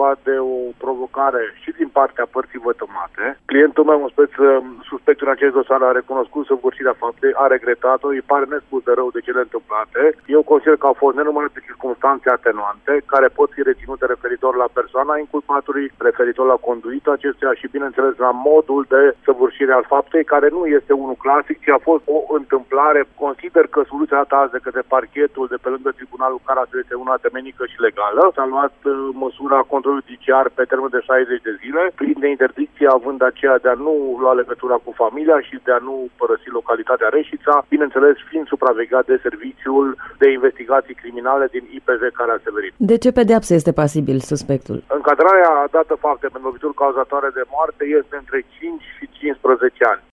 vorba de o provocare și din partea părții vătămate. Clientul meu, un suspect în acest dosar, a recunoscut săvârșirea faptei, a regretat-o, îi pare nespus de rău de cele întâmplate. Eu consider că au fost nenumărate circumstanțe atenuante care pot fi reținute referitor la persoana inculpatului, referitor la conduita acestuia și, bineînțeles, la modul de săvârșire al faptei, care nu este unul clasic, ci a fost o întâmplare. Consider că soluția dată azi de către parchetul de pe lângă Tribunalul Carasu este una temenică și legală. S-a luat măsura controlului judiciar pe termen de 60 de zile, prin de interdicție, având aceea de a nu lua legătura cu familia și de a nu părăsi localitatea Reșița, bineînțeles fiind supravegheat de Serviciul de Investigații Criminale din IPJ Caraseverin. De ce pedeapsă este pasibil suspectul? Încadrarea dată fapte pentru lovitură cauzatoare de moarte este între 5 și 15 ani.